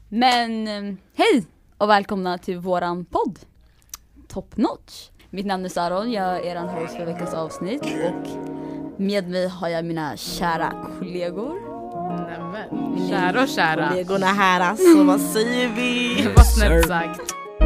Men hej och välkomna till våran podd Top Notch. Mitt namn är Saron, jag är eran host för veckans avsnitt. Och med mig har jag mina kära kollegor. Nämen, kära och kära. Kollegorna här alltså, vad säger vi? Vad snällt sagt.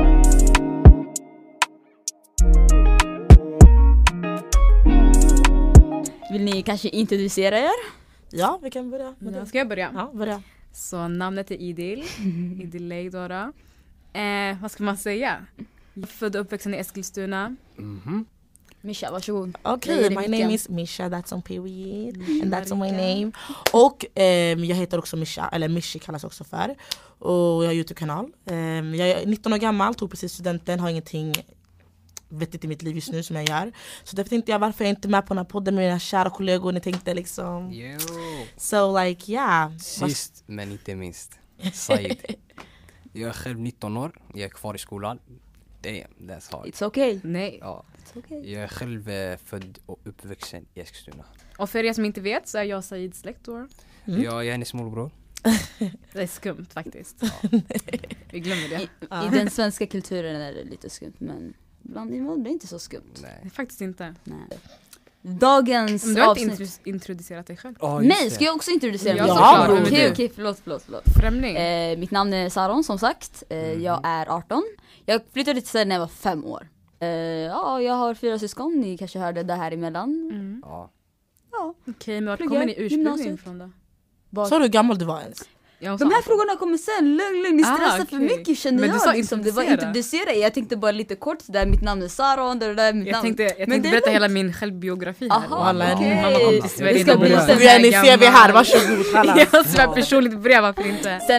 Vill ni kanske introducera er? Ja, vi kan börja med det. Ska jag börja? Ja, börja. Så namnet är Idil. Idil Leidora. Vad ska man säga? Jag är född och uppväxten i Eskilstuna. Mischa, varsågod. Okej, my name is Mischa, that's on period. And that's on my name. Och jag heter också Mischa, eller Mishi kallas också för. Och jag har YouTube-kanal. Jag är 19 år gammal, tog precis studenten, har ingenting vettigt i mitt liv just nu som jag gör. Så därför tänkte jag varför jag inte är med på den här podden med mina kära kollegor. Ni tänkte liksom... Yo. So like, yeah. Sist men inte minst, Said. Jag är själv 19 år, jag är kvar i skolan. That's hard. It's okay. Nej. Ja. It's okay. Jag är själv född och uppvuxen i Eskilstuna. Och för er som inte vet så är jag Saids lektor. Jag är hennes morbror. Det är skumt faktiskt. Vi glömmer det. I den svenska kulturen är det lite skumt, men bland invandrare är det inte så skumt. Det är Nej. faktiskt inte. Nej. Dagens Men du har avsnitt. inte introducerat dig själv. Nej, ska jag också introducera mig? Ja, såklart. Vem är Okej, du? förlåt. Främling. Mitt namn är Saron, som sagt. Jag är 18. Jag flyttade till Sverige när jag var 5 år. Ja, jag har 4 syskon. Ni kanske hörde det här emellan. Ja. Ja. Okej, men vart Pluggar, kommer ni ursprungligen gymnasiet. ifrån då? Så hur gammal du var ens? De här frågorna kommer sen. Lugn. Ni stressar för okej. mycket, känner Men du jag. sa Liksom. Det var introducera. introducera. Jag tänkte bara lite kort. Där mitt namn är Saron. Det där är mitt Jag namn. tänkte Men det är berätta lugnt. hela min självbiografi här. Aha, Alla okej. Mamma kom till Sverige. Det ska bli börja. sen. Hur är ni ser vi här, varsågod. Jag svär personligt brev, varför inte?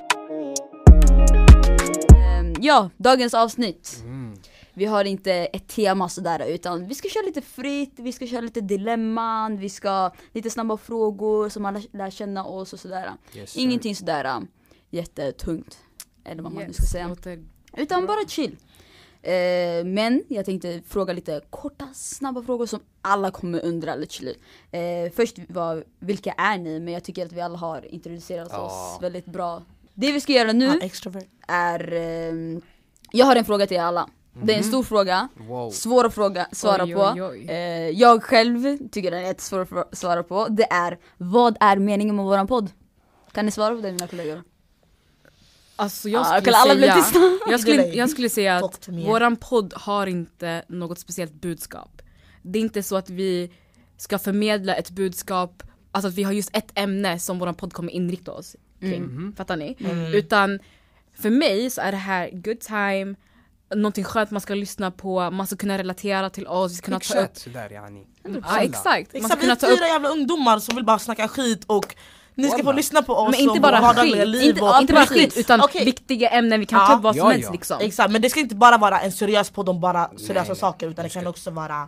Ja, dagens avsnitt. Vi har inte ett tema sådär, utan vi ska köra lite fritt, vi ska köra lite dilemman, vi ska lite snabba frågor som alla lär känna oss och sådär. Yes, sir. Ingenting sådär jättetungt, eller vad man nu ska säga. Utan bara chill. Men jag tänkte fråga lite korta, snabba frågor som alla kommer undra literally. Först var, vilka är ni? Men jag tycker att vi alla har introducerat oss väldigt bra. Det vi ska göra nu Extrovert. är... jag har en fråga till er alla. Det är en stor fråga, Wow. svår fråga svara Oj, på. oj, oj. Jag själv tycker den är jättesvår att svara på. Det är, vad är meningen med våran podd? Kan ni svara på det, mina kollegor? Alltså jag Ja, skulle alla blir säga, tysta. jag skulle säga Talk att to me. våran podd har inte något speciellt budskap. Det är inte så att vi ska förmedla ett budskap, alltså att vi har just ett ämne som våran podd kommer inrikta oss kring. Fattar ni? Utan för mig så är det här good time, någonting skönt man ska lyssna på, man ska kunna relatera till oss, vi ska kunna ta upp. Sådär yani. Ja, exakt. Man ska Exakt, vi kunna är ta upp 4 jävla ungdomar som vill bara snacka skit och ni ska få Wallah. lyssna på oss. men inte och bara våra skit, dagliga liv och- inte bara precis. skit utan Okej. viktiga ämnen, vi kan Ja. ta upp vad som Ja, helst ja. liksom. Exakt, men det ska inte bara vara en seriös podd om bara seriösa Nej. saker, utan det kan också vara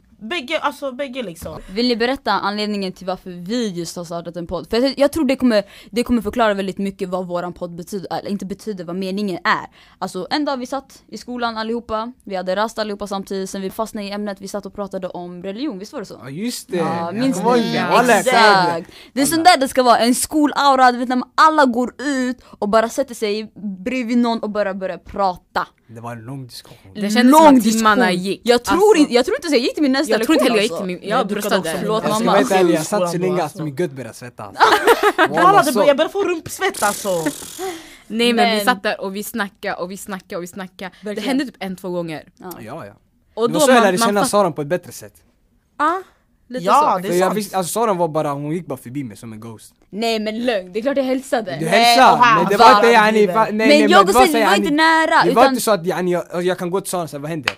bägge liksom. Vill ni berätta anledningen till varför vi just har startat en podd? För jag tror det kommer förklara väldigt mycket vad våran podd betyder, eller inte betyder, vad meningen är. Alltså en dag vi satt i skolan allihopa, vi hade rast allihopa samtidigt, sen vi fastnade i ämnet, vi satt och pratade om religion, visst var det så? Ja just det. Ja, minns kommer ni? ihåg det. Ja, Wallah, Exakt. Det är sånt där det ska vara, en skolaura, du vet när man alla går ut och bara sätter sig bredvid någon och bara börjar prata. Det var en lång diskussion. Det kändes som att timmarna gick. Jag tror Alltså, inte ens jag gick till min nästa jag tror lektion inte heller jag gick alltså. till min, Nej, jag du kan bröstade. också- Förlåt, Jag ska mamma. vara helt ärlig, jag Skolan satt så bara, länge alltså. att min gött började svettas. Walla, så. jag börjar få rumpsvett alltså. Nej men vi Men- satt där och vi snackade. Det Verkligen. hände typ 1-2 gånger. Ja. Och Det var så jag lärde känna fatt- Saran på ett bättre sätt. Ja, lite Ja, så. det För är jag sant. visste, alltså Saran var bara, hon gick bara förbi mig som en ghost. Nej men lögn, det är klart jag hälsade. Du och hälsade, här, men det va? var inte yani, Men nej, men jag och det var Sid, så vi var yani- inte nära, Det var utan inte så att yani, jag kan gå till Saran och säga vad händer?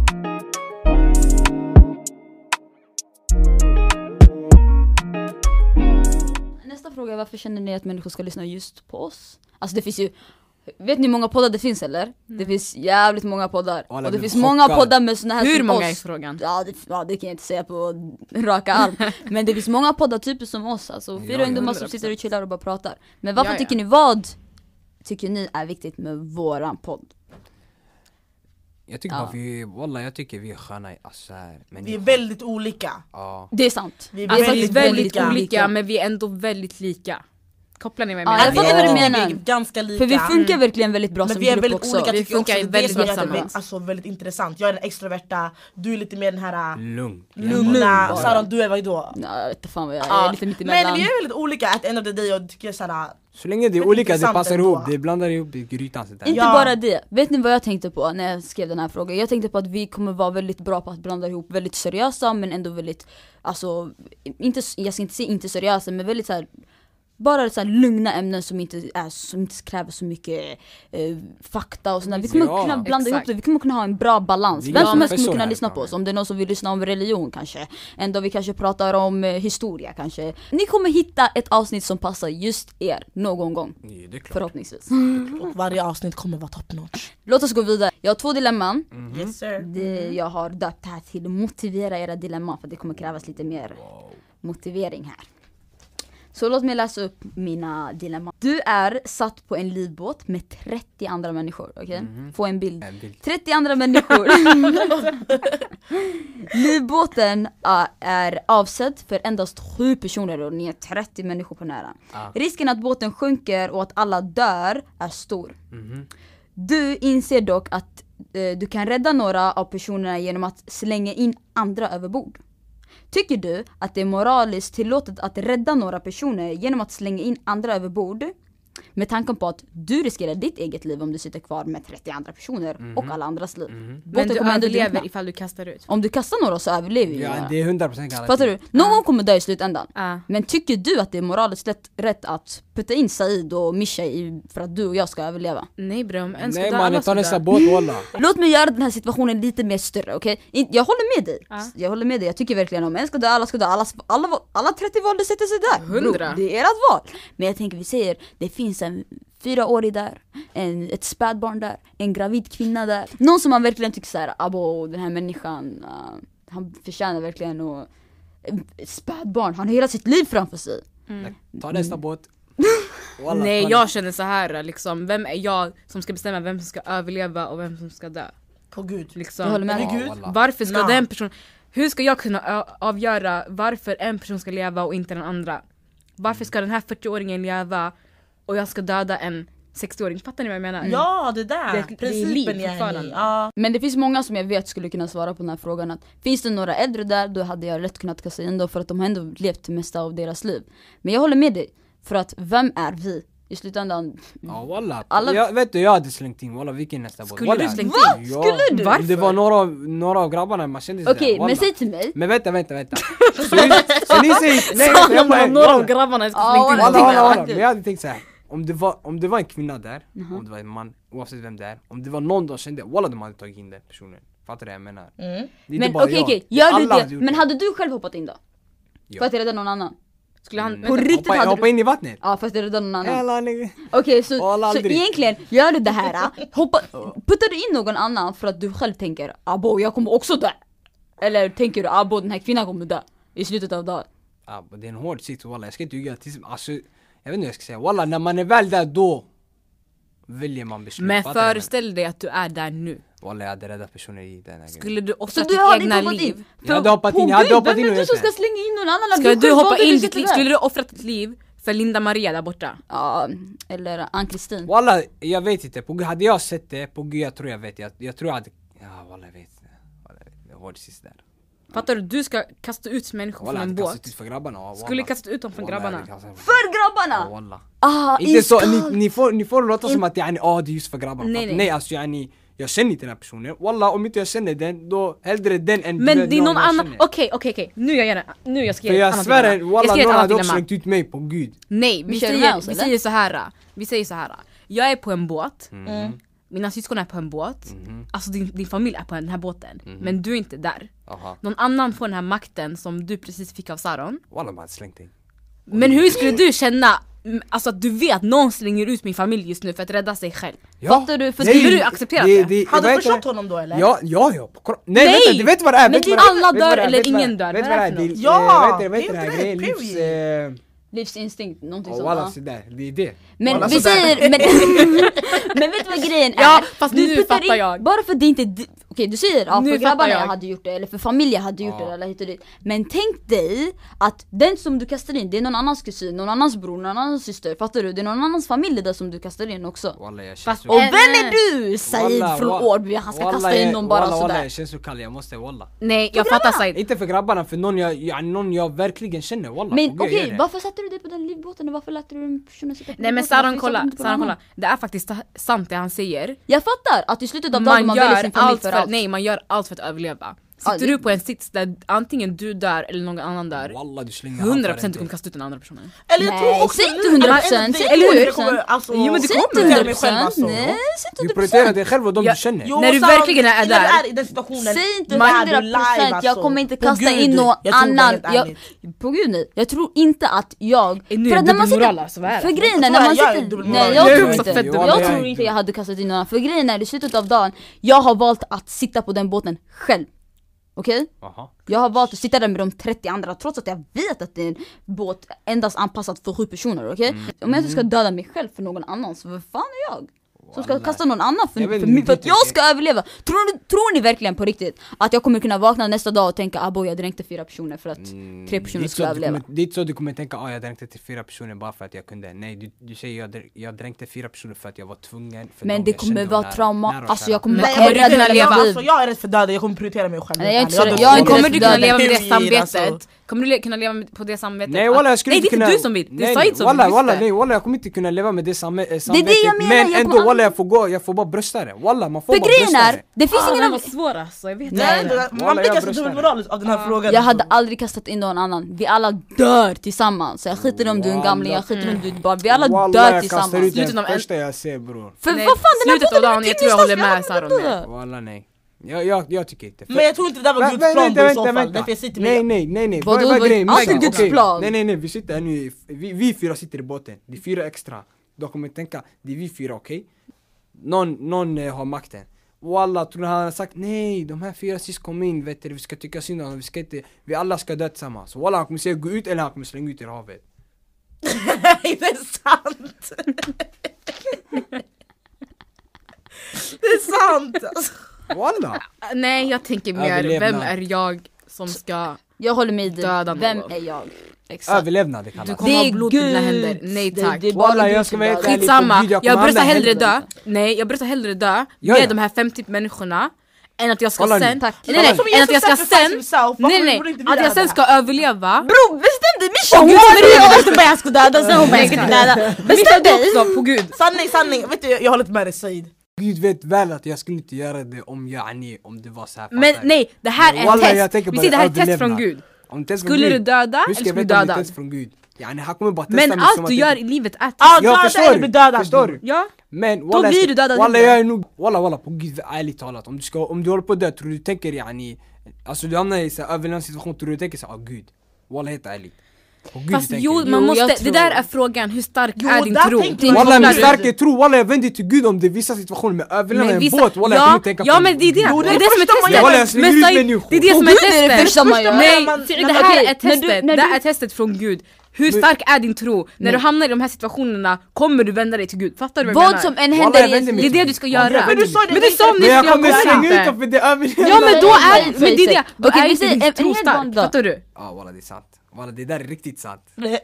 nästa fråga är, varför känner ni att människor ska lyssna just på oss? Alltså det finns ju, vet ni hur många poddar det finns eller? Det finns jävligt många poddar. Alla Och det blir finns många chockade. poddar med såna här Hur som många är oss. frågan? Ja, det kan jag inte säga på raka arm. Men det finns många poddar typer som oss. Alltså 4 Ja, ungdomar som 100%. sitter och chillar och bara pratar. Men varför Ja, ja. tycker ni, vad tycker ni är viktigt med våran podd? Jag tycker Ja. bara jag tycker vi är sköna, alltså här. Men Vi är väldigt olika. Ja. Det är sant. Vi är Alltså väldigt, väldigt olika. olika men vi är ändå väldigt lika. Kopplar ni med Ja, mig? jag fattar vad du menar. Vi är ganska lika. För vi funkar verkligen väldigt bra men som vi är grupp väldigt också. olika, Vi funkar också. väldigt det är bra det som tillsammans. alltså väldigt intressant. Jag är den extroverta, du är lite mer den här Lugn. lugna. Saron, du är vad då? Nej, jag vet inte fan vad jag är lite mitt emellan. Men vi är väldigt olika at the end of the day och tycker såhär. Så länge det är Väldigt olika, det intressant passar ändå. ihop, det blandar ihop i grytan. Inte Ja. bara det, vet ni vad jag tänkte på när jag skrev den här frågan? Jag tänkte på att vi kommer vara väldigt bra på att blanda ihop väldigt seriösa men ändå väldigt, alltså, inte, jag ska inte säga inte seriösa men väldigt så här, bara så här lugna ämnen som inte kräver så mycket fakta och sådär. Vi kommer kunna blanda ihop det, vi kommer kunna ha en bra balans. Vi Vem har som helst kommer professor kunna här, lyssna på oss. Om det är någon som vill lyssna om religion kanske. Ändå vi kanske pratar om historia kanske. Ni kommer hitta ett avsnitt som passar just er någon gång. Ja, det är klart. Förhoppningsvis. Och varje avsnitt kommer vara top notch. Låt oss gå vidare. Jag har 2 dilemman. Yes sir. Jag har döpt här till motivera era dilemma för det kommer krävas lite mer motivering här. Så låt mig läsa upp mina dilemman. Du är satt på en livbåt med 30 andra människor, okej? Få en bild. 30 andra människor. Livbåten är avsedd för endast 7 personer och ni är 30 människor på nära. Risken att båten sjunker och att alla dör är stor. Du inser dock att du kan rädda några av personerna genom att slänga in andra över bord. Tycker du att det är moraliskt tillåtet att rädda några personer genom att slänga in andra över bord? Med tanken på att du riskerar ditt eget liv om du sitter kvar med 30 andra personer och alla andras liv. Men du kommer ändå överlever drunkna. ifall du kastar ut. Om du kastar några så överlever vi. Ja, det är 100% garanti. Fattar du? Någon kommer dö i slutändan. Ja. Men tycker du att det är moraliskt rätt att putta in Said och Misha för att du och jag ska överleva? Nej brum, en ska Nej dö, man, alla jag tar ska nästa dö. båt walla. Låt mig göra den här situationen lite mer större, okej? Jag håller med dig. Ja. Jag håller med dig. Jag tycker verkligen om en ska dö, alla ska dö. Alla 30 valde sätter sig där. 100. Bro, det är ert val. Men jag tänker, vi säger, det finns en 4-årig där, ett spädbarn där, en gravid kvinna där. Någon som man verkligen tycker såhär, abo, den här människan, han förtjänar verkligen ett spädbarn. Han har hela sitt liv framför sig. Ta nästa båt. Walla, Nej, ta jag känner så här liksom, vem är jag som ska bestämma vem som ska överleva och vem som ska dö? På gud. Liksom. Jag håller med. Ja, Gud. walla. Varför ska Nah. den personen, hur ska jag kunna avgöra varför en person ska leva och inte den andra? Varför ska den här 40-åringen leva och jag ska döda en 60-åring? Fattar ni vad jag menar? Ja, det där. Det är liv Principen fortfarande. yani. Ja. Men det finns många som jag vet skulle kunna svara på den här frågan att finns det några äldre där, då hade jag lätt kunnat kasta in då för att de har ändå levt det mesta av deras liv. Men jag håller med dig, för att vem är vi? I slutändan, Ja walla, Alla- jag hade slängt in, walla vilken nästa båt. Skulle Walla. du slängt Ja. in? Skulle du? Varför? Det var några av grabbarna, man kände sig okej, där, walla. men säg till mig. Men vänta. så ni säger, nej vänta, jag bara, några av walla. grabbarna ska Ja, slängt in. Walla, men jag hade tänkt såhär, om det var en kvinna där, om det var en man, oavsett vem det är, om det var någon de kände, walla de hade tagit in den personen. Fattar du vad jag menar? Det är inte Men bara okej, jag. gör du Alla det? gjort Men hade du själv hoppat in då? Ja. För att rädda någon annan? Skulle han, På riktigt hade Hoppa du... in i vattnet? Ja, för att rädda någon annan. Hela nigga. Okej, Walla, så aldrig. egentligen, gör du det här, puttar du in någon annan för att du själv tänker abo, jag kommer också dö? Eller tänker du abo, den här kvinnan kommer dö i slutet av dagen? Ja, det är en hård sits walla, jag ska inte ljuga. Alltså, jag vet inte vad jag ska säga. Walla, när man är väl där då väljer man beslut. men Fattar du? föreställ dig att du är där nu. Walla, jag hade räddat personer i den här grejen. Skulle du Så offra du ditt hade egna inte hoppat liv? in? Jag hade hoppat in, jag hade hoppat in Vem och är du som gjort det. ska slänga in någon annan? Ska du själv hoppa valde in att ditt sitta liv? där. Skulle du offra ditt liv för Linda Maria där borta? Ja, eller Ann-Kristin. Walla, jag vet inte. Hade jag sett det, på gud jag tror jag vet. Jag tror jag hade... Ja walla, jag vet inte. Walla, det är hård sist där. Fattar du? Du ska kasta ut människor Walla, från jag en hade kastat båt. ut för grabbarna. Ja, Skulle walla. kasta ut dem från Walla, jag grabbarna. hade kastat ut För grabbarna! Ja, walla. Inte så, ni får låta som att yani, det är just för grabbarna. Nej, nej. Nej alltså yani, jag känner inte den här personen. Walla, om inte jag känner den, då hellre den än Men det är någon jag annan, känner. okej, nu jag ska För ge ett jag annat svär, dilemma. walla Jag ska ge ett någon annat hade också dilemma. slängt ut mig på gud. Nej, Vi kör med oss, eller? vi säger så här. Jag är på en båt. Mina syskon är på en båt. Alltså din familj är på den här båten. Men du är inte där. Aha. Någon annan får den här makten som du precis fick av Saron. Walla, man hade slängt in. Men hur skulle du känna, alltså att du vet någon slänger ut min familj just nu för att rädda sig själv? Fattar du? För skulle du acceptera det? Hade vad du heter förstått det? honom då eller? Ja. Nej, Nej! vänta, du vet vad det är. Men vet det är vad det är, alla vet vad dör det är, eller vet vad det är, ingen dör. Vet Vad vad är det det är? för något? Ja, Vad heter det här det är grejen? inte det, Livs... livsinstinkt, någonting sånt. Walla sådär, det är det. Men vi säger, men vet du vad grejen är? Ja, fast nu fattar jag. Bara för det inte, okej, du säger för grabbarna jag jag hade gjort det, eller för familjen hade gjort det, eller hit och dit. Men tänk dig att den som du kastar in, det är någon annans kusin, någon annans bror, någon annans syster, fattar du? Det är någon annans familj där som du kastar in också. Walla, jag Fast, och vem är du? Said från Årby, han ska kasta in någon bara sådär. Walla, jag känns så kall, jag måste walla. Nej, jag fattar Said. Inte för grabbarna, för någon jag verkligen känner, walla. Men okej, varför satte du dig på den livbåten och varför lät du den personen sitta på Nej men båten? kolla. Det är faktiskt sant det han säger. Jag fattar att i slutet av dagen man väljer sin familj för allt. Nej, man gör allt för att överleva. Sitter du på en sits där antingen du dör eller någon annan dör, Walla, du slänger 100% du kommer kasta ut den andra personen. Eller jag tror också säg inte 100%, eller hur? Alltså, jo men det kommer mig själv alltså. Nej, säg Du inte 100%. prioriterar dig själv och de du känner. Jo, när du verkligen är där. I den situationen. Säg inte då är du 100%, live, jag kommer inte kasta in någon annan. På gud nej, jag tror inte att jag... Nu är det dubbelmoral alltså, vad är det? För grejen är när man sitter... Nej jag tror inte jag hade kastat in någon annan. För grejen är i slutet av dagen, jag har valt att sitta på den båten själv. Okej? Jag har valt att sitta där med de 30 andra trots att jag vet att det är en båt endast anpassad för 7 personer, okej? Om jag inte ska döda mig själv för någon annan, så vad fan är jag? Som ska kasta någon annan för att jag ska överleva. Tror ni verkligen på riktigt att jag kommer kunna vakna nästa dag och tänka abo jag dränkte 4 personer för att 3 personer skulle överleva? Det är inte så du kommer tänka jag dränkte till 4 personer bara för att jag kunde. Nej, du säger jag dränkte 4 personer för att jag var tvungen. För men det kommer vara trauma. Alltså jag kommer kunna leva. Alltså jag är rädd för döden, jag kommer prioritera mig själv. Kommer du kunna leva med det samvetet? Kommer du kunna leva på det samvetet? Nej walla, jag skulle inte kunna. Nej, det är inte du som vill. Det är Said som vill. Walla, jag kommer inte kunna leva med det samvetet. Det är det jag menar. Men ändå walla, jag får bara brösta det. Walla, man får bara brösta det. Det finns ingen annan. Det var svår alltså, jag vet inte. Man blir ganska dubbelmoralisk av den här frågan. Jag hade aldrig kastat in någon annan. Vi alla dör tillsammans. Så jag skiter om du är en gamling, jag skiter om du är ett barn. Vi alla dör tillsammans. Walla, jag kastar ut den första jag ser bror. För vad fan, slutet av dagen, jag tror jag håller med Saron. Walla nej. Jag tycker inte. Men jag tror inte det var Guds plan då i så fall. Därför jag sitter med. Nej. Vad är grejen? Allt är Guds plan. Nej, vi sitter här nu. Vi 4 sitter i båten. Det är 4 extra. Då kommer jag tänka, det är vi 4, okej? Någon har makten. Walla, tror han har sagt nej, de här 4 sist kom in, vet du, vi ska tycka synd om, vi alla ska dö tillsammans. Så walla, han kommer säga gå ut eller han kommer slänga ut i havet. Nej, det är sant. Det är sant alltså. Walla. Nej, jag tänker mer, vem är jag som ska jag håller med döda dig. Vem någon? är jag? Exakt. Överlevnad det kallas. Du kommer ha blod på dina händer. Nej tack. Walla, jag ska vara helt ärlig. Skitsamma, jag bröstar hellre dö. Nej, jag bröstar hellre dö med de här 50 människorna än att jag ska sen än att jag ska sen att jag sen ska överleva. Bro, bestäm dig, Mischa! Hon bara jag ska döda, sen hon bara jag ska inte döda. Bestäm dig också, på gud. Sanning, vet du, jag håller inte med dig Said. Gud vet väl att jag skulle inte göra det om det var så här. Men nej, det här är en test. Vi ser det här är ett test från Gud. Skulle du döda eller skulle du döda? Test från Gud. Han kommer bara testa. Men allt du gör i livet är test. Jag förstår du? Ja. Men då blir du dödad. Walla jag är nog walla på Gud ärligt talat. Om du håller på det tror du tänker alltså du hamnar i så överlevnadssituation tror du tänker så Gud. Walla helt ärligt. Fast man måste, det där är frågan, hur stark är din tro? Walla min starka tro, walla jag vänder till Gud om det är vissa situationer med överlevnad en båt. Walla jag kommer tänka på. Ja men det är det som är testet. Det är det som är testet. Nej, det här är testet. Det är testet från Gud. Hur stark är din tro? När du hamnar i de här situationerna kommer du vända dig till Gud. Fattar du vad jag menar? Vad som än händer det är det du ska göra. Men du sa det. Men du sa men jag kommer slänga ut dem för det överlevnad. Ja men då är det är det. Då är inte din tro stark. Fattar du? Ja walla det är sant. Walla det där är riktigt sant.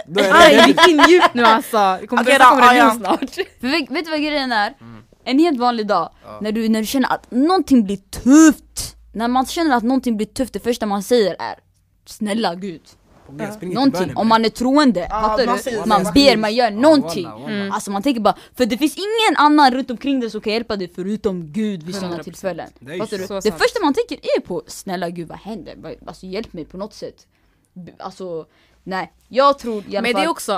Jag gick in djupt nu alltså. Jag kommer det snart. Vet du vad grejen är? En helt vanlig dag när du känner att någonting blir tufft. När man känner att någonting blir tufft, det första man säger är snälla Gud. Någonting, om man är troende, fattar du? Man ber, man gör någonting. Alltså man tänker bara, för det finns ingen annan runt omkring dig som kan hjälpa dig förutom Gud vid sådana tillfällen. Fattar du? Det första man tänker är på snälla Gud, vad händer? Alltså hjälp mig på något sätt. Alltså nej, jag tror i alla fall. Men det är också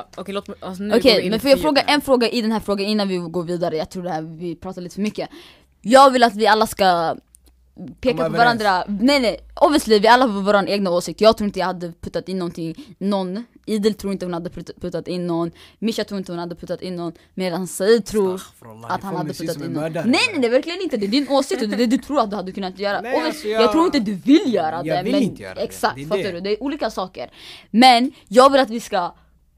okej, men får jag fråga en fråga i den här frågan innan vi går vidare. Jag tror det här, vi pratar lite för mycket. Jag vill att vi alla ska peka på varandra. Nej, obviously vi alla har vår egna åsikt. Jag tror inte jag hade puttat in någon. Idel tror inte hon hade puttat in någon. Mischa tror inte hon hade puttat in någon. Medan Said tror att han hade puttat in någon. Nej, det är verkligen inte. Det är din åsikt och det är det du tror att du hade kunnat göra. Nej, alltså jag tror inte du vill göra det. Jag vill men inte göra det. Exakt, fattar du? Det är olika saker. Men jag vill att vi ska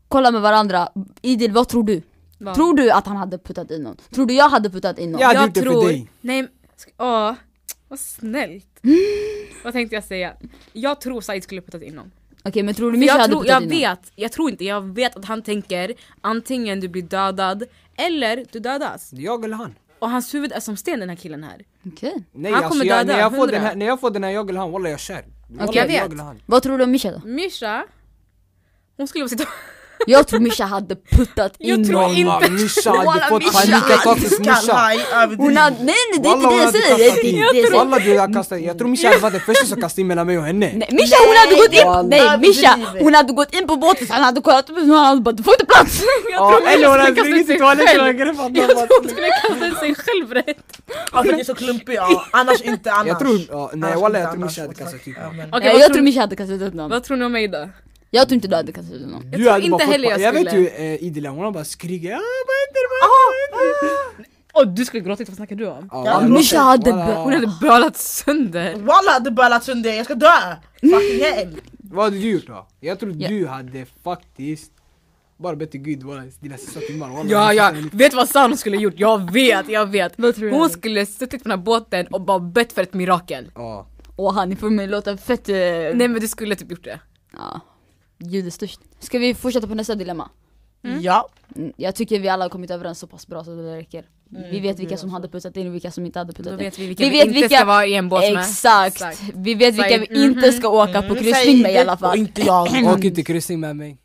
kolla med varandra. Idil, vad tror du? Va? Tror du att han hade puttat in någon? Tror du jag hade puttat in någon? Ja. Jag gjort det för tror... dig. Nej, vad snällt. Vad tänkte jag säga? Jag tror Said skulle puttat in någon. Okej, men tror du Misha hade puttat in någon? Jag vet att han tänker antingen du blir dödad eller du dödas. Jag eller han? Och hans huvud är som sten, den här killen här. Okej. Nej, Han kommer döda, när jag får 100. när jag får den här jag eller han, wallah jag kör. Wallah, jag vet. jag eller han. Vad tror du om Misha då? Misha, hon skulle sitta... Jag tror Misha hade puttat in Jag tror någon. inte. Wallah, Misha hade Wallah, fått Misha. panikattack hos Misha. Hon hade, nej det är inte Wallah, det jag säger. Det är inte det jag säger. Wallah, du har kastat. Jag tror Misha hade varit den första som kastade in mellan mig och henne. Nej, Misha hon hade gått in. Nej Misha hon hade gått in på båten. Han hade kollat upp och han hade bara du får inte plats. Ja, eller hon hade kastat springit sig till toaletten och själv. greppat Jag tror hon dem. skulle kasta in sig själv rätt. Alltså det är så klumpig, ja. Annars inte annars. Jag tror, nej Annars wallah inte jag tror annars. Misha hade kastat typ. Ja, men- Okej, Nej, vad jag tror Misha hade kastat ut någon. Vad tror ni om mig då? Jag tror inte du hade kastat ut någon. Jag tror inte fått heller jag jag vet skulle. ju Idila, hon har bara skrikit vad händer? Du skulle gråtit, vad snackar du om? Ja, Misha hade Hon hade bölat sönder. Walla hade börjat sönder, jag ska dö! Fucking hell! Vad hade du gjort då? Jag tror du hade faktiskt bara bett till Gud dina sista timmar. Wallah, Ja, vet vad San skulle gjort? Jag vet. Vad tror du? Hon skulle suttit på den här båten och bara bett för ett mirakel. Ja. Och han får mig låta fett... Nej men du skulle typ gjort det. Ja, Gud är störst. Ska vi fortsätta på nästa dilemma? Ja. Jag tycker vi alla har kommit överens så pass bra så det räcker. Vi vet vilka som hade puttat in och vilka som inte hade Då puttat in. vet vi vilka vi inte ska vara i en båt med. Exakt. Vi vet vilka vi inte ska åka på kryssning Säg med i det, alla Och fall. inte jag. Åk inte kryssning med mig.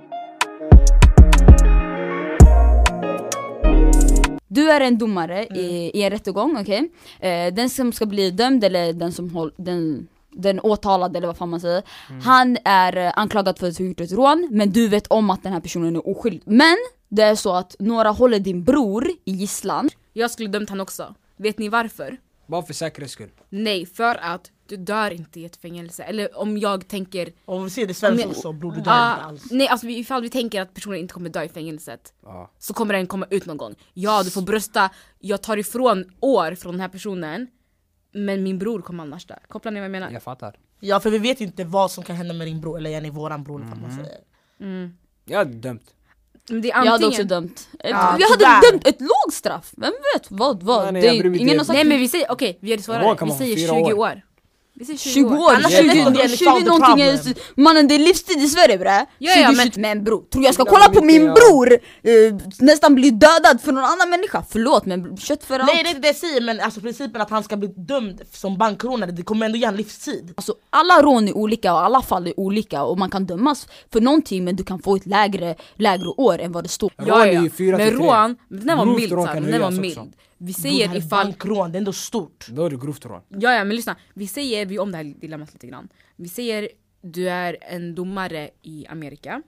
Du är en domare i en rättegång, okej? Den som ska bli dömd eller den som den åtalade eller vad fan man säger. Han är anklagad för att ha gjort ett rån, men du vet om att den här personen är oskyldig. Men det är så att några håller din bror i gisslan. Jag skulle dömt han också. Vet ni varför? Bara för säkerhets skull. Nej, för att du dör inte i ett fängelse. Eller om jag tänker... Om vi ser det svenskt också, bror du dör inte alls. Nej, alltså ifall vi tänker att personen inte kommer dö i fängelset, Ja. så kommer den komma ut någon gång. Ja, du får brösta. Jag tar ifrån år från den här personen, men min bror kommer annars där. Kopplar ni vad jag menar? Jag fattar. Ja, för vi vet inte vad som kan hända med din bror, eller Jenny, våran bror eller vad man säger. Jag hade dömt. Men det är Jag hade antingen... också dömt. Ja, Jag hade tyvärr. dömt ett lågt straff. Vem vet vad? Nej, Det jag är bryr mig ingen inte. har sagt Nej men vi säger, okej, vi gör det Vad svårare. kan Vi man få? säger 4 20 år? år. Vi säger 20 år, Annars 20, är det inte 20 found the någonting problem. mannen det är livstid i Sverige bre. Ja, men bror, tror jag ska kolla på min bror nästan bli dödad för någon annan människa? Förlåt men kött för allt. Nej det är inte det jag säger, men alltså principen att han ska bli dömd som bankrånare, det kommer ändå ge en livstid. Alltså, alla rån är olika och alla fall är olika och man kan dömas för någonting men du kan få ett lägre år än vad det står. Rån är ju 4 Men till 3. rån, den var Grovt mild rån så här, kan den var höjas mild. också. Vi Det säger här ifall... bankrån, det är ändå stort. Då är det grovt rån. Ja men lyssna, vi säger om det här dilemmat lite grann. Vi säger du är en domare i Amerika.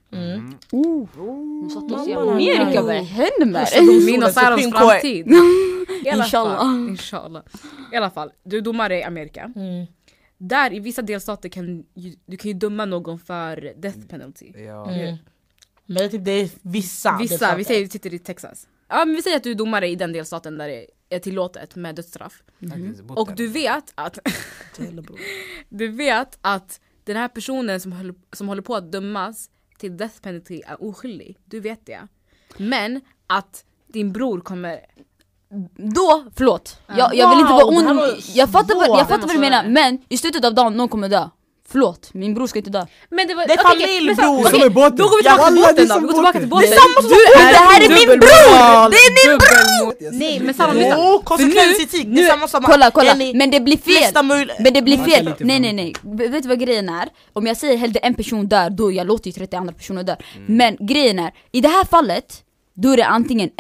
Nu satt oss i Mamma, Amerika, nej. vad händer med Alltså, dig? Min och Sarahs Supreme Court. framtid. I alla Inshallah. fall, inshallah. I alla fall, du är domare i Amerika. Där i vissa delstater kan du kan ju döma någon för death penalty. Ja. Men typ det är vissa. Vissa, vi säger du sitter i Texas. Ja men vi säger att du är domare i den delstaten där det är tillåtet med dödsstraff. Och du vet att du vet att den här personen som håller på att dömas till death penalty är oskyldig. Du vet det. Men att din bror kommer... Då, förlåt. Jag vill inte vara Wow, det här ond. var Jag fattar svårt. vad du menar, men i slutet av dagen någon kommer dö. Förlåt, min bror ska inte dö. Men det var Det är familj, bror. Som är båten. Då går vi tillbaka till Wallah, det är båten då. som Vi går tillbaka till båten. Det är samma som det här är min bror! Det är min bror! Nej men Sara lyssna. Åh, konsekvensetik, det är samma som Kolla, Jenny, men det blir fel. nästa möjlighet. Men det blir Man kan fel. lite Nej. Vet du vad grejen är? Om jag säger hellre en person dör, då jag låter ju 30 andra personer dö. Men grejen är, i det här fallet, då är det antingen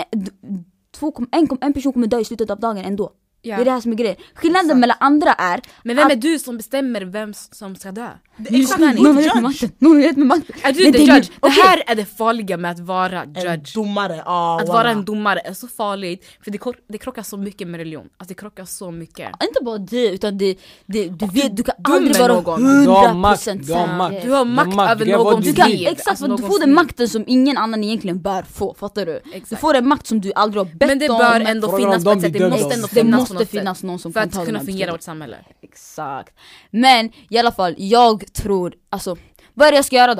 en person kommer dö i slutet av dagen ändå. Ja. Det är det här som är grejen. Skillnaden mellan andra är Men vem att- är du som bestämmer vem som ska dö? Exakt, någon vet med makten. Någon vet med makten. Är du Men the det är judge? min- Det okej. här är det farliga med att vara En judge. domare, Att vara en domare är så farligt. För det krockar så mycket med religion. Alltså det krockar så mycket. Inte bara det, utan du vet, du kan aldrig dömer vara någon. 100% Du har makt. säker. Du har makt över Du kan vara någons Du kan, liv. exakt, Alltså för du någons får den liv. makten som ingen annan egentligen bör få, fattar du? Exakt. Du får en makt som du aldrig har bett Men det om. bör ändå Frågan finnas om på de ett sätt. blir Det dömda måste ändå också. Det finnas på måste något sätt. finnas någon som för kan att ta kunna de här fungera besluten. vårt samhälle. Exakt. Men i alla fall, jag tror, alltså vad är det jag ska göra då?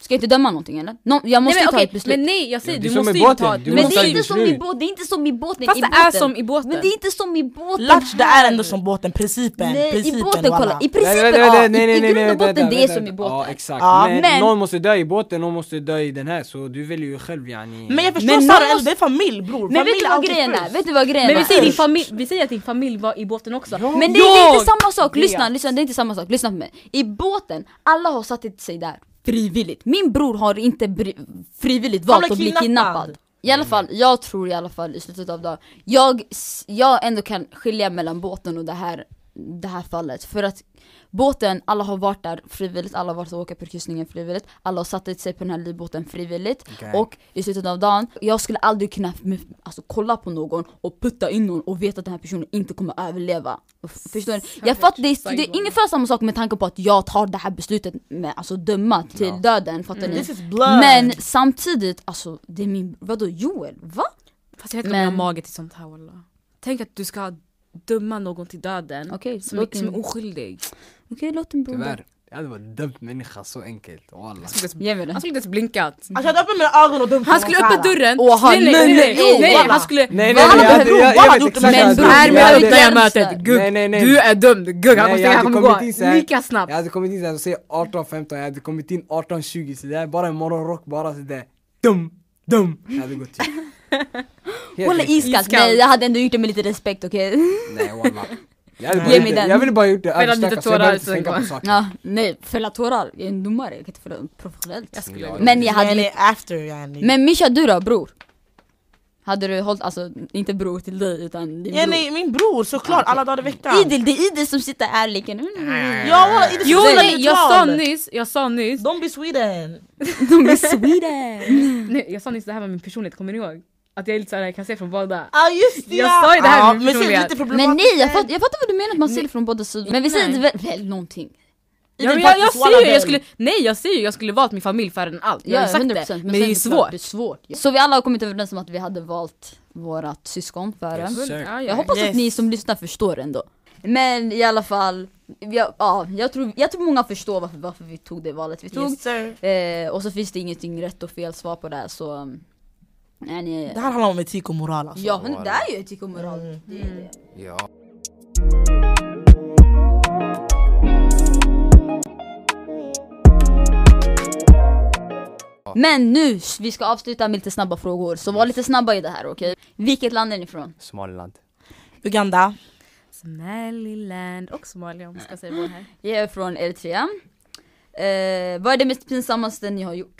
Ska jag inte döma någonting eller? Jag måste ta ett beslut. Men nej, jag säger Ja, du måste ju ta. Men det är inte som i båten, det är inte som i båten. Fast det är som i båten. Men det är inte som i båten. Latch, det är ändå som båten, principen. Nej, i båten walla. kolla. I principen i grund och botten det är som i båten. Ja exakt, Ja, men någon måste dö i båten, någon måste dö i den här. Så du väljer ju själv yani. Men jag förstår Sara, det är familj bror. Men vet du vad grejen är? Vet du vad grejen är? Men vi säger din familj, vi säger att din familj var i båten också. Men det är inte samma sak, lyssna, det är inte samma sak, lyssna på mig. I båten, alla har satt sig där frivilligt. Min bror har inte frivilligt valt att bli kidnappad. I alla fall, jag tror i alla fall i slutet av dagen jag ändå kan skilja mellan båten och det här fallet. För att båten, alla har varit där frivilligt, alla har varit och åka på kryssningen frivilligt, alla har satt sig på den här livbåten frivilligt. Och i slutet av dagen, jag skulle aldrig kunna kolla på någon och putta in någon och veta att den här personen inte kommer överleva. Förstår ni? Jag fattar, det är ungefär samma sak med tanke på att jag tar det här beslutet med döma till döden, fattar ni? Men samtidigt, det är min, vadå Joel, va? Fast jag vet inte om jag har mage till sånt här walla. Tänk att du ska döma någon till döden som är oskyldig. Okej, låt den bro. Tyvärr, jag hade varit dömt människa så enkelt. Han skulle inte ens blinkat. Jag hade öppnat mina ögon och dömt. Han skulle öppna dörren. Nej, han skulle... Nej, du är dömd. Gugg, han kommer gå lika snabbt. Jag hade kommit in och säga 18-15, jag hade kommit in 18-20, så det är bara en morgonrock, bara sådär. Dum. Jag hade gått till. Walla iskallt, nej jag hade ändå gjort det med lite respekt, okej? Nej walla. Jag ville bara gjort det överstacka, så jag behöver inte tänka på saker. Ja, nej, fälla tårar, jag är en domare, jag kan inte fälla professionellt. Men jag hade Men Misha, du då bror? Hade du hållit, inte bror till dig utan din bror? Nej, min bror, såklart, alla dagar i veckan. Idil, det är Idil som sitter ärlig. Ja, walla, Idil. Jo, nej, jag sa nyss. Don't be Sweden. Nej, jag sa nyss det här med min personlighet, kommer ni ihåg? Att jag är lite såhär, jag kan se från båda. Just det. Jag sa ju det här med min personlighet. Men nej, jag fattar vad du menar att man ser det från båda sidor. Men vi säger väl någonting. Jag säger jag skulle valt min familj för en allt. Jag har sagt 100%, det, men det är svårt. Så vi alla har kommit överens om att vi hade valt vårat syskon för det. Jag hoppas att ni som lyssnar förstår ändå. Men i alla fall, jag tror många förstår varför vi tog det valet vi tog. Och så finns det ingenting rätt och fel svar på det, så... Det här handlar om etik och moral alltså. Ja, men det är ju etik och moral. Det är det. Ja. Men nu, vi ska avsluta med lite snabba frågor. Så var lite snabba i det här, okej? Vilket land är ni ifrån? Somaliland. Uganda. Somaliland och Somalia, om vi ska säga vad här. Jag är från Eritrea. Vad är det mest pinsammaste ni har gjort?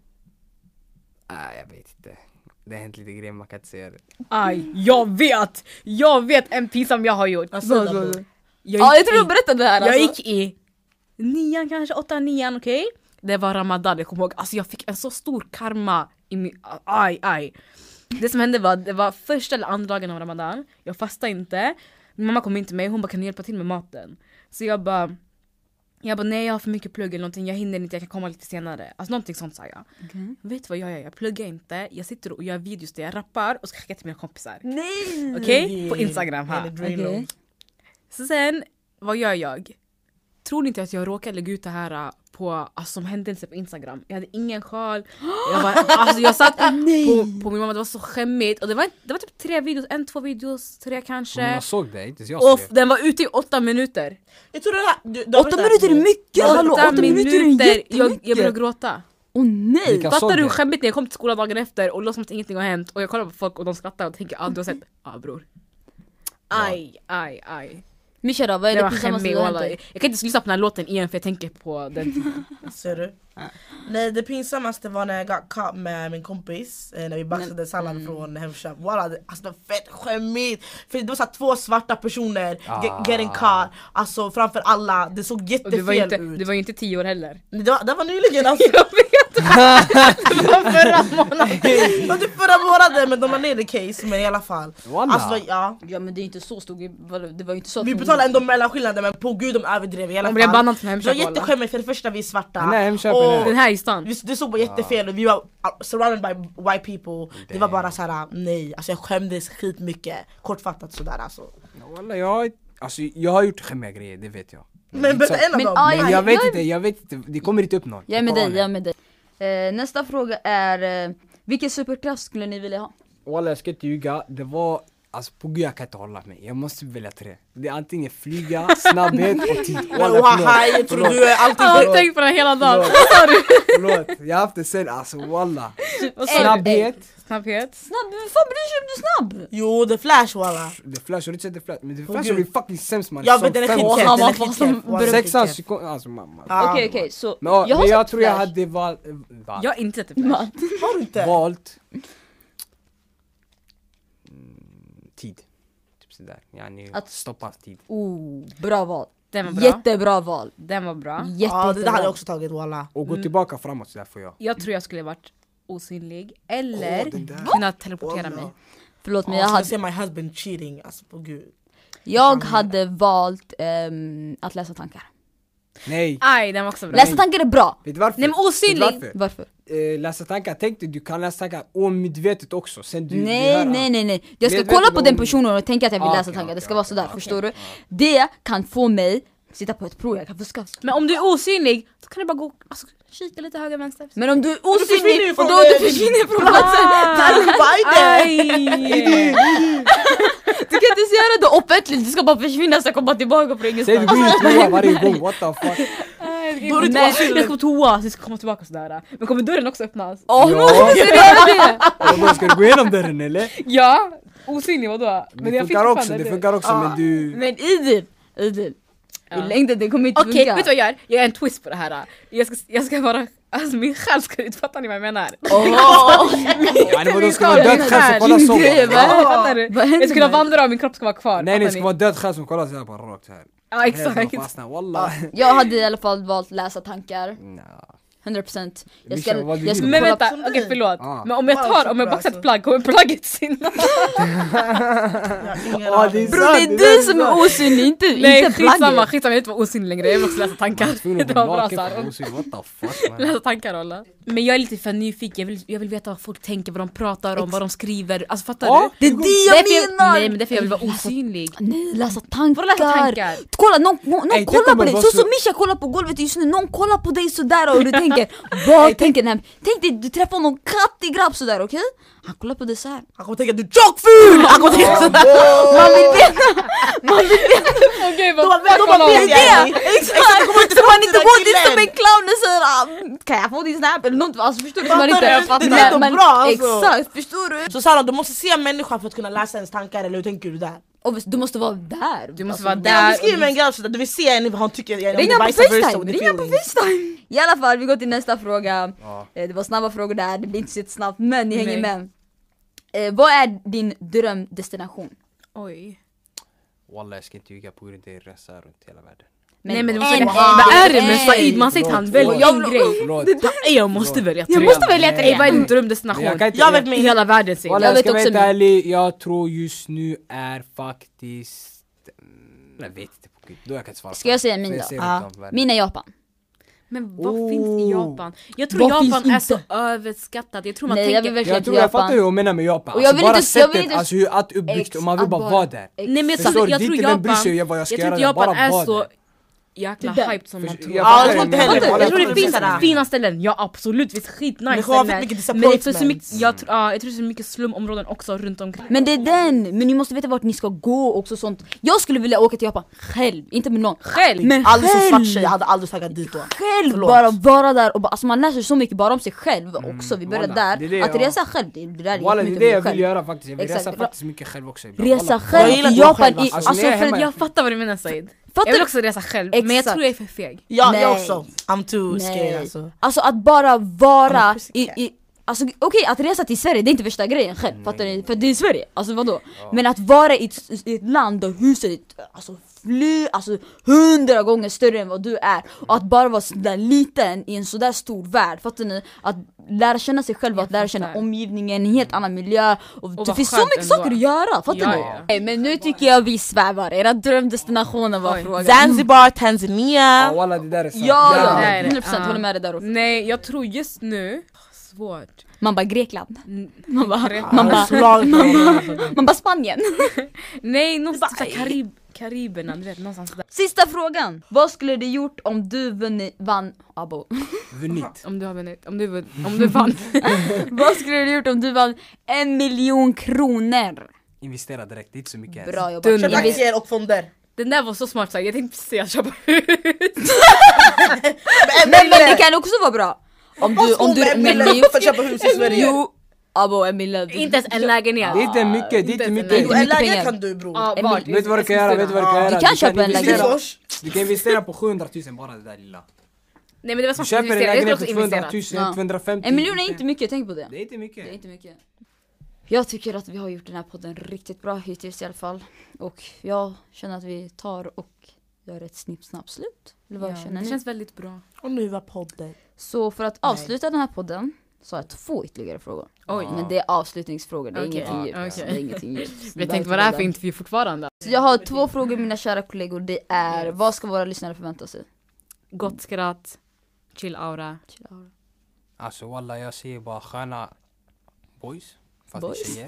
Jag vet inte. Det har hänt lite grejer, man kan inte säga det. Aj, jag vet en pinsam jag har gjort. Jag tror du berättade det här. Jag gick i 9, kanske 8-9, okej? Det var Ramadan, jag kommer ihåg. Jag fick en så stor karma i min... Aj. Det som hände var, det var första eller andra dagen av Ramadan. Jag fastade inte. Min mamma kom in till mig, hon bara, kan du hjälpa till med maten? Så jag bara, nej, jag har för mycket plugg eller någonting, jag hinner inte, jag kan komma lite senare. Någonting sånt sa jag. Vet du vad jag gör? Jag pluggar inte, jag sitter och gör videos där jag rappar och ska skicka till mina kompisar. Nej! Okej? På Instagram här. Okay. Så sen, vad gör jag? Tror ni inte att jag råkade lägga ut det här på, som händelse på Instagram? Jag hade ingen sjal. Jag satt på min mamma, det var så skämmigt. Och det var typ 3 videos, 1-2 videos, 3 kanske. Jag såg det, inte jag såg och den var ute i 8 minuter. Jag tror det 8 minuter är mycket! 8 minuter är jättemycket! Jag började gråta. Nej! Fattar du hur skämmigt när jag kom till skolan dagen efter och låtsas som att ingenting har hänt. Och jag kollar på folk och de skrattar och tänker, du har sett, bror. Aj. Misha då, vad är det pinsammaste du har hänt? Jag kan inte lyssna på den här låten igen för jag tänker på den tiden. Ser du? Nej, det pinsammaste var när jag got caught med min kompis när vi baxade sallad från Hemköp. Det var fett skämmigt. För det var så 2 svarta personer getting caught. Alltså framför alla. Det såg jättefel ut. Du var ju inte 10 år heller. Det var nyligen alltså. Jag vet. Det var förra månaden. Det var typ förra månaden, men de har ner det case. Men i alla fall. Alltså, ja, men det är inte så stod. Det var ju inte så. Vi betalar ändå mellanskillnaden, men på gud de överdrev i alla fall. De blev bannat från Hemköp. Det var jätteskämmigt, för det första vi är svarta. Nej, Hemköp den här i stan. Det såg bara jättefel och vi var surrounded by white people. Det var bara såhär, nej, alltså jag skämdes skitmycket. Kortfattat sådär alltså. Jag har gjort skämmiga grejer, det vet jag. Men berätta en av dem. Jag vet inte, det kommer inte upp någon. Jag är med dig. Nästa fråga är vilken superkraft skulle ni vilja ha? Walla, jag ska inte ljuga. Det var, alltså på gud jag kan inte hålla mig. Jag måste välja 3. Det är antingen flyga, snabbhet och tid. Walla, jag tror du är alltid... Jag har tänkt på det hela dagen. Förlåt, jag har haft det sen, alltså walla. Snabbhet. Snabbhet. Snabb, vem fan bryr sig om du är snabb? Jo, det är Flash walla. Det Flash, har du inte sett det Flash? Men det Flash är fucking sämst man. Ja men den är skitkeff, den är skitkeff. 16 sekunder, alltså mamma. Okej, så Men jag sett tror jag Flash. hade valt... Jag har inte sett det Flash. Har du inte? Valt... tid. Typ sådär. Yani Att- stoppa tid. Bra val. Den var bra. Jättebra val. Den var bra. Ja, det där hade jag Jättebra. också tagit walla. Och gå tillbaka framåt sådär får jag. Jag tror jag skulle varit osynlig eller den där. kunna teleportera mig. Förlåt men Jag jag ska hade, se my husband cheating, alltså på gud. jag hade valt att läsa tankar. Nej! Aj, den var också bra. Läsa tankar är bra. Vet du varför? Nej, men osynlig. Vet du varför? Varför? Läsa tankar, tänk dig du kan läsa tankar omedvetet också. Sen du Nej. Jag ska Medvetet kolla på om- den personen och tänka att jag vill Ah, läsa okej, tankar. Det okej, ska vara okej, sådär, okej. förstår du? Det kan få mig sitta på ett prov, jag kan fuska. Men om du är osynlig så kan du bara gå alltså, kika lite höger vänster. Men om du är försvinner osynlig ju och från då det. du försvinner från platsen. Aj! Du kan inte göra det offentligt, du ska bara försvinna så komma tillbaka från Säg du ingenstans. går in i toa varje gång, what the fuck? Då är du inte Nej, osynlig. jag ska på toa så jag ska komma tillbaka sådär. Men kommer dörren också öppnas? Åh, Ja. ska du göra det? Och då ska du gå igenom dörren eller? Ja, osynlig vadå? Det funkar också men du... Men Idil. I längden det kommer inte Okej, funka. vet du vad jag gör? Jag gör en twist på det här. Jag ska vara, alltså min själ ska ut, fattar ni vad jag menar? Ja, det var då ska vara död själv som kollar så. Grejer, bara. va? Fattar du? Vad händer Jag ska kunna med- vandra och min kropp ska vara kvar. Nej det fattar ska ni? vara död själv som kollar såhär bara rakt här. Ja exakt. Wallah. Jag hade i alla fall valt läsa tankar. 100%. Jag ska, Mischa, vad du jag ska vill. Men kolla vänta, som okej dig. förlåt. Ah. Men om jag Wow, så bra, baxar ett alltså. plagg, kommer plagget synas? Ja, det är Bro, det är du som är osynlig, inte Nej skitsamma, plagget. jag vill inte vara osynlig längre, jag vill också läsa tankar. Det var bra Sara. What the fuck man. Läsa tankar alla. Men jag är lite för nyfiken, jag vill veta vad folk tänker, vad de pratar om, vad de skriver. Alltså fattar Ja, du? Det är det jag menar! Nej men därför jag vill vara osynlig. Nej, läsa tankar. Vadå läsa tankar? Kolla, någon Ey, kollar tänk om på det dig, var så så- som Mischa kollar på golvet just nu, någon kollar på dig sådär och du tänker, vad tänker den här? Tänk dig, du träffar någon kattig grabb sådär, okej? Han kollar på dig såhär. Han kommer tänka du är tjockful! Han kommer tänka sådär. Man vill veta, Okej Då vad vet man det är vet jag. det! Exakt! Så man inte går dit som en clown och säger kan jag få din snap eller något, alltså förstår du? Man inte, Fattar du? Det är ändå bra, alltså. Exakt, förstår du? Så Sara, du måste se en människa för att kunna läsa ens tankar, eller hur tänker du där? Och du måste vara där. Du måste Alltså, vara Ja, där. du skriver med en grabb sådär, du vill se en vad han tycker, Ringa på vice versa, FaceTime, with the ringa på feelings. FaceTime! I alla fall, vi går till nästa fråga. Ja. Det var snabba frågor där, det blir inte så snabbt men ni hänger Nej. med. Vad är din drömdestination? Oj. Wallah jag ska inte ljuga på hur det är resa runt hela världen. Nej men du måste en- vad är det med en- Said? Man säger att han väljer Jag en vill- grej. Förlåt. Jag måste välja tre. Jag måste välja tre. Ey, vad är din Men drömdestination? jag kan inte... Jag vet I min. hela världen Said. Wallah Jag jag vet ska vara också helt min. ärlig, jag tror just nu är faktiskt... Jag vet inte på gud, då jag kan inte svara. Ska jag säga min då? Ja. Min är Japan. Men vad finns i Japan? Jag tror Vad Japan finns är så inte? överskattat. Jag tror man Nej, jag tänker... vill verkligen Jag till tror jag fattar hur Japan. hon menar med Japan. Och jag Alltså vill bara inte- jag vill sättet, inte- alltså hur allt är uppbyggt och man vill bara vara där. Nej men jag Förstår tror, du? jag Det är tror inte vem bryr Japan... sig vad jag ska Jag tror göra inte där, Japan bara är vara så där. jäkla Det där. hyped som man tror. Ja, jag tror inte heller. Jag tror det Jag finns tror det. fina ställen, ja absolut, visst Men skitnice det kommer ställen. mycket Men det är för så disappointments. mycket, jag tror det är så mycket slumområden också runt omkring. Men det är den, men ni måste veta vart ni ska gå också sånt. Jag skulle vilja åka till Japan själv, inte med någon. Själv? Men Aldrig som svart själv! tjej, jag hade aldrig tagit dit då. Själv Förlåt. bara vara där och bara, alltså man lär sig så mycket bara om sig själv också, vi börjar Wallah, där. det är det Att jag- resa själv, det där är Wallah det är jättemycket det jag med vill själv. göra faktiskt, jag vill Exakt. resa faktiskt mycket själv också ibland. Resa Wallah. själv Jag gillar i att vara Japan, själv, i, alltså. alltså när jag är för hemma- Jag fattar vad du menar Said. Fattar Jag vill du? också resa själv, men jag Exakt. tror jag är för feg. Ja, Nej. jag också. I'm too scared Nej. alltså. Alltså att bara I'm vara a i, pussycat. alltså okej att resa till Sverige det är inte värsta grejen själv, fattar ni? För det är Sverige, alltså vadå? Men att vara i ett land där huset är alltså 100 gånger större än vad du är, och att bara vara sådär liten i en sådär stor värld, fattar ni? Att lära känna sig själv och att lära känna fattar. omgivningen, en helt annan miljö, och det vad finns så skönt mycket ändå. saker att göra, fattar Ja, ni? ja. Nej, men nu tycker jag vi svävar, era drömdestinationer var Oj. frågan. Zanzibar, Tanzania. Ja wallah det där är sant. Ja, Ja, ja, det är det. 100% håller med dig där också. Nej jag tror just nu, svårt. Man bara Grekland, Mm, man bara, Grekland. man bara, Slag. man bara Spanien. Nej, någonstans bara, Karib. Kariberna, du vet, någonstans där. Sista frågan. Vad skulle du gjort om du vann? Abo. Vunnit. Om du har vunnit, om du vann. Vad skulle du gjort om du vann 1 miljon kronor? Investera direkt, det är inte så mycket. Bra jobbat. Köp aktier och fonder. Den där var så smart sagt, jag tänkte säga köpa hus. Men det kan också vara bra. Om du en miljon för att köpa hus i Sverige. Jo, abo 1 miljon. Inte ens en lägenhet. Det är inte mycket, det är inte mycket. Jo, en lägenhet kan du bror. Ja, vart? Vet du vad du kan göra? Du kan köpa en lägenhet. Du kan investera på 700 000 bara det där lilla. Nej men det var Du smart köper en investera, jag skulle lägenhet också för 200 investera. 000, 250 1 miljon är inte mycket, tänk på det. Det är inte mycket. Det är inte mycket. Jag tycker att vi har gjort den här podden riktigt bra hittills i alla fall. Och jag känner att vi tar och gör ett snipp-snapp slut. Eller vad känner Det ni? känns väldigt bra. Och nu var podden. Så för att avsluta den här podden så har jag 2 ytterligare frågor. Oj. Men det är avslutningsfrågor, det är Okej. ingenting djupt. Okej. Det är ingenting djupt. Jag tänkte vad det är för intervju fortfarande. Så jag har 2 frågor mina kära kollegor. Det är, vad ska våra lyssnare förvänta sig? Gott skratt, chill aura. Alltså walla, jag ser bara sköna boys. Fast Boys? tjejer.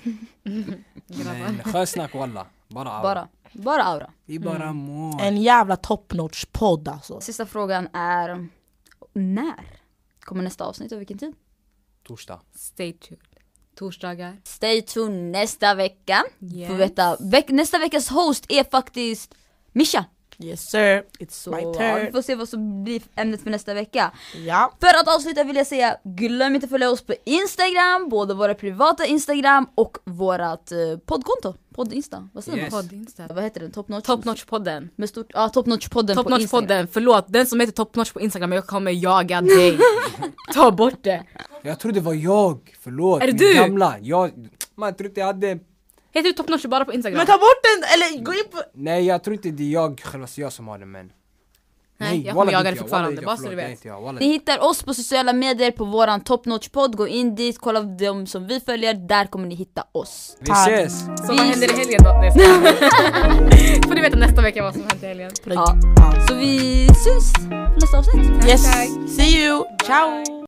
Men skönsnack walla. Bara aura. Bara aura. Det är bara mål. En jävla top notch podd alltså. Sista frågan är, när kommer nästa avsnitt och vilken tid? Torsdag. Stay tuned. Torsdagar. Stay tuned nästa vecka. Yes. Får veta, nästa veckas host är faktiskt Misha. Yes sir, it's Så my ja, vi turn. får se vad som blir ämnet för nästa vecka. Ja. För att avsluta vill jag säga, glöm inte att följa oss på Instagram, både våra privata Instagram och vårat poddkonto. Poddinsta, vad säger Yes. man? Poddinsta. Vad heter den? Top Notch? Top Notch podden. Med stort, ja, Top Notch podden Top på Notch Instagram. podden, förlåt. Den som heter Top Notch på Instagram, jag kommer jaga dig. Ta bort det. Jag trodde det var jag. Förlåt. Är det min du? Gamla. Jag trodde jag hade... Heter du Top Notch bara på Instagram? Men ta bort den, eller gå in på... Nej, jag tror inte det är jag, själva jag som har det, men... Nej, jag walla, kommer det är jaga inte dig jag. fortfarande, Walla, det är bara jag. så du Förlåt, det är vet. inte jag. Walla. Ni hittar oss på sociala medier på våran Top Notch podd. Gå in dit, kolla dem som vi följer. Där kommer ni hitta oss. Vi ses! Så vad händer i helgen då? Nej, får du veta nästa vecka vad som händer i helgen. Ja. Så vi syns på nästa avsnitt. Yes, see you, ciao!